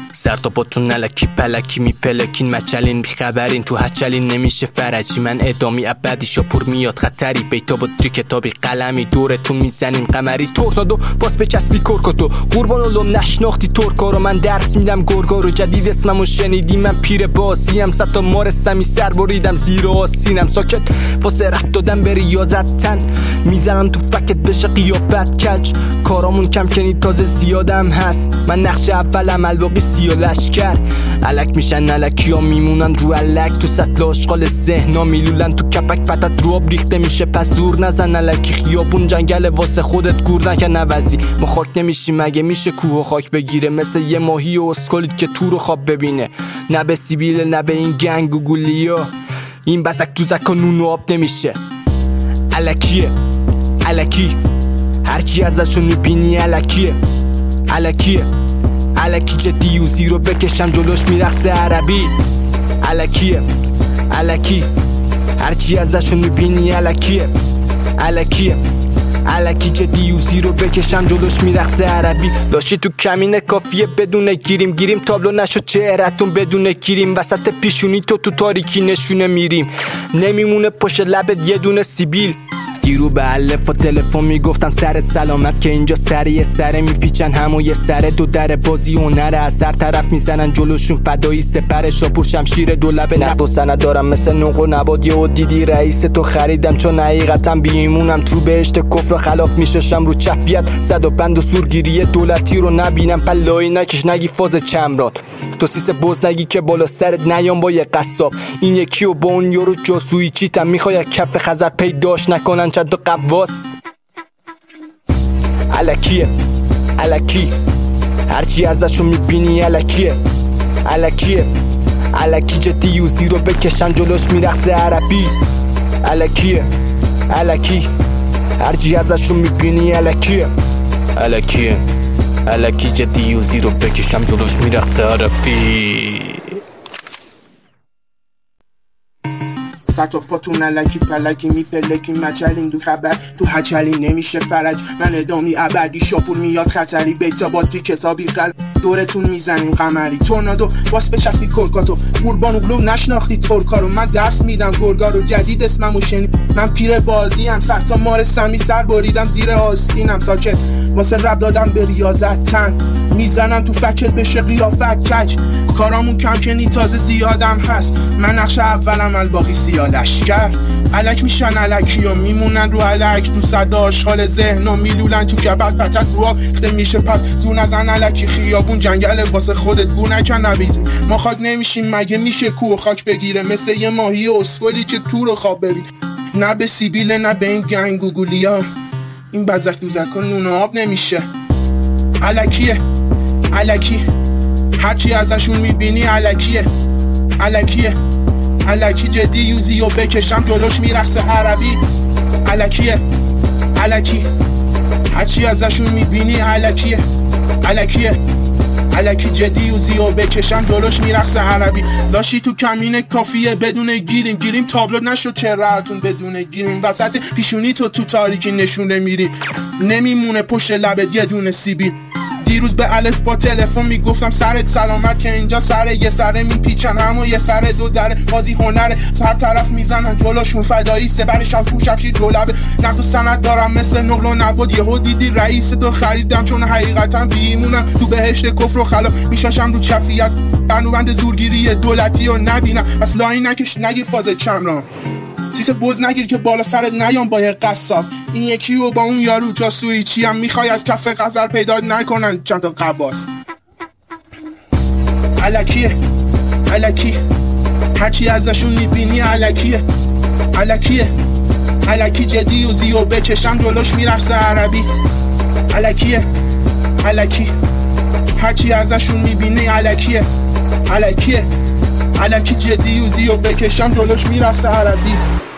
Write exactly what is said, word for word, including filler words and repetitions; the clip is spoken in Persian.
سر تا پاتون نلکی پلکی میپلکین مچلین بیخبرین تو هچلین نمیشه فرجی من ادامی ابدیشا پر میاد خطری بیتا با تری کتابی قلمی دورتون میزنیم قمری تورنادو باز بچسبی کرکاتو قربان اولم نشناختی ترکا رو من درس میدم گرگا رو جدید اسممو شنیدی من پیر بازیم صد تا مار سمی سر بریدم زیر آسینم ساکت واسه رفت دادم به ریاضت تن میزنم تو فکت بشه قیافت کج کارامون کم کنی تازه زیادم هست من نقش اولم الباقی سیا لشکر علک میشن علکی ها میمونن رو علک تو سطل آشغال ذهنا میلولن تو کپک فتت رو آب ریخته میشه پس زور نزن علکی خیابون جنگل واسه خودت گور نکن نوزی ما خاک نمیشیم مگه میشه کوه و خاک بگیره مثل یه ماهی و اسکالید که تو رو خواب ببینه نه به سیبیل نه به این گنگ و گولیا این بزک دوزک و نون و آب نمیشه علکیه علکی هرچی ازشون میبینی علکیه علکیه علکی جدی و زیرو بکشم جلوش میرقصه عربی علکیه علکی هرچی ازشون میبینی علکیه علکیه علکی جدی و زیرو بکشم جلوش میرقصه عربی داشتی تو کمینه کافیه بدون گیریم گیریم تابلو نشد چهرتون بدون گیریم وسط پیشونی تو تو تاریکی نشونه میریم نمیمونه پشت لبت یه دونه سیبیل دیرو به الف و تلفن میگفتم سرت سلامت که اینجا سر یه سره میپیچن همو یه سره دو در بازی هنره از هر طرف میزنن جلوشون فدایی سپر شاپور شمشیر دو لبه نقد و سند دارم مثل نوق و نبات یه دیدی رئیس تو خریدم چون حقیقتا بیمونم تو بهشت کفر خلاف میششم رو چفیت صد و پند و سورگیری دولتی رو نبینم پلایی نکش نگی فاز چمران تو سیس بوز نگی که بالا سرت نیام با یه قصاب این یکی و با اون یارو جاسویی چیتم میخوای کف خزر پیداش نکنن چند تا قواس علکیه علکی هرچی ازشون میبینی علکیه علکیه علکی جدی و زیرو بکشن جلوش میرقصه عربی علکیه علکی هرچی ازشون میبینی علکیه علکیه علکی جدی و زیرو بکشم جلوش میرقصه عربی سطف پاتون علکی پلکی میپلکی مچلین دو خبر تو هچلی نمیشه فرج من ادامی ابدی شاپور میاد خطری بیتا با تی کتابی قلب دورتون میزنیم قمری تورنادو باس بچسبی کرکاتو قربان اولو نشناختی ترکا رو من درس میدم گرگا رو جدید اسممو شنید من پیر بازیم صد تا مار سمی سر بریدم زیر آستینم ساکت واسه رب دادم به ریاضت تن میزنم تو فکت بشه قیافت کج کارامون کم کنی تازه زیادم هست من نقش اولم الباقی سیا لشکر علک میشن علکی ها میمونن رو علک تو صد آشغال ذهن و میلولن تو کبت پتت رو آب خیده میشه پس زور نزن علکی خیابون جنگل واسه خودت گور نکن نویزی ما خاک نمیشیم مگه میشه کوه خاک بگیره مثل یه ماهی اسکلی که تو رو خواب ببین نه به سیبیل نه به این گنگ و گولیا این بزک دوزک و نون و آب نمیشه علکیه علکی هرچی ازشون میبینی علکیه علکیه علکی جدی یوزی و بکشم جلوش میرقصه عربی علکیه علکی هرچی ازشون میبینی علکیه علکیه علکی جدی یوزی و بکشم جلوش میرقصه عربی لاشی تو کمینه کافیه بدون گیریم گیریم تابلو نشد چهرهتون بدون گیریم وسط پیشونی تو تو تاریکی نشونه میریم نمیمونه پشت لبت یه دونه سیبیل دیروز به الف با تلفن میگفتم سرت سلامت که اینجا سر یه سره میپیچن همو یه سره دو دره بازی هنره سر طرف میزنن جلوشون فدایی سپر شمشیر شمشیر دو لبه نقد و سند دارم مثل نقل و نبات یهو دیدی رئیس تو خریدم چون حقیقتا بیمونم تو بهشت کفر و خلا میشاشم رو چفیت بند زورگیری دولتی رو نبینم پس لایی نکش نگیر فاز چمران سیس بوز نگیر که بالا سرت نیام با یه قصاب این یکی و با اون یارو جاسویی چی هم میخوای از کف قذر پیدا نکنن چند تا قواس علکیه علکی هرچی ازشون میبینی علکیه علکیه علکی جدی و زیو بکشم جلوش میرقصه عربی علکیه علکی هرچی ازشون میبینی علکیه علکیه علکی جدی و زیو بکشم جلوش میرقصه عربی